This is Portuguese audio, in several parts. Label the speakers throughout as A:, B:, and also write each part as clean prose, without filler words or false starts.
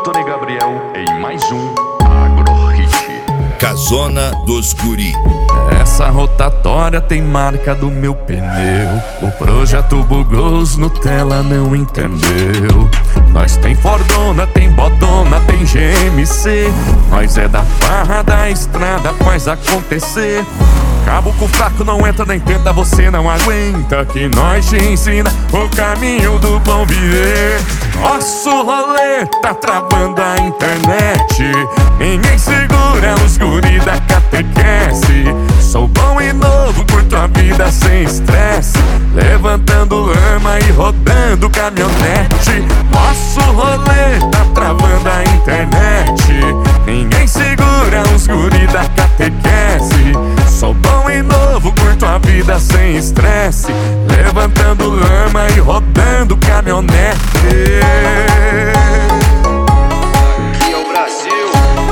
A: Antônio Gabriel em mais um Agro Hit.
B: Casona dos Guri.
C: Essa rotatória tem marca do meu pneu. O projeto bugou, os Nutella não entendeu. Nós tem Fordona, tem Bodona, tem GMC. Nós é da farra da estrada, faz acontecer. Cabo com fraco não entra nem tenta, você não aguenta. Que nós te ensina o caminho do bom viver. Nosso rolê tá travando a internet. Ninguém segura os guri da catequese. Sou bom e novo, curto a vida sem estresse. Levantando lama e rodando caminhonete. Nosso rolê tá travando a internet. Ninguém segura os guri da catequese. Sou bom e novo, curto a vida sem estresse. Levantando lama e rodando caminhonete.
D: Aqui é o Brasil.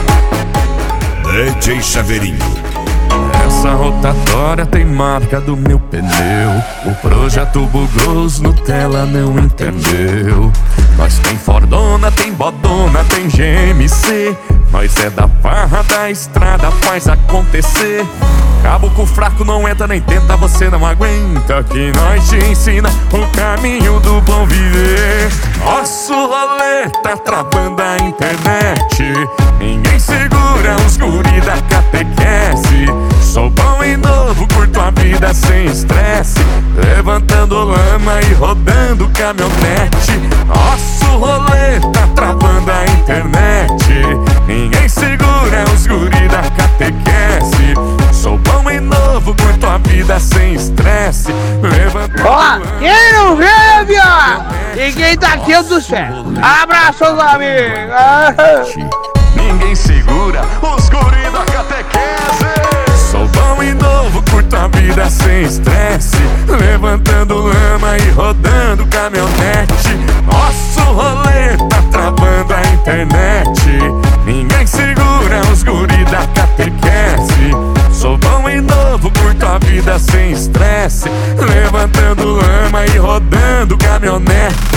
B: DJ Chaveirinho.
C: Essa rotatória tem marca do meu pneu. O projeto bugou, os Nutella não entendeu. Nós tem Fordona, tem Bodona, tem GMC. Nós é da farra da estrada, faz acontecer. Cabo com fraco não entra nem tenta, você não aguenta. Que nós te ensina o caminho do bom viver. Nosso rolê tá travando a internet. Ninguém segura os guri da catequese. Sou bom e novo, curto a vida sem estresse. Levantando lama e rodando caminhonete. Nosso rolê tá travando a internet. Ninguém segura os guri da catequese. Sou bom e novo, curto a vida sem estresse. Levantando
E: Ó, quem não vê, viado? Ninguém tá aqui do céu. Abraço, amigos.
A: Ninguém segura os guri da catequese.
C: Sou bom e novo, curto a vida sem estresse. Levantando lama e rodando caminhonete. Nosso rolê tá travando a internet. Ninguém segura os guri da catequese. Sou bom e novo, curto a vida sem estresse. Levantando lama e rodando caminhonete.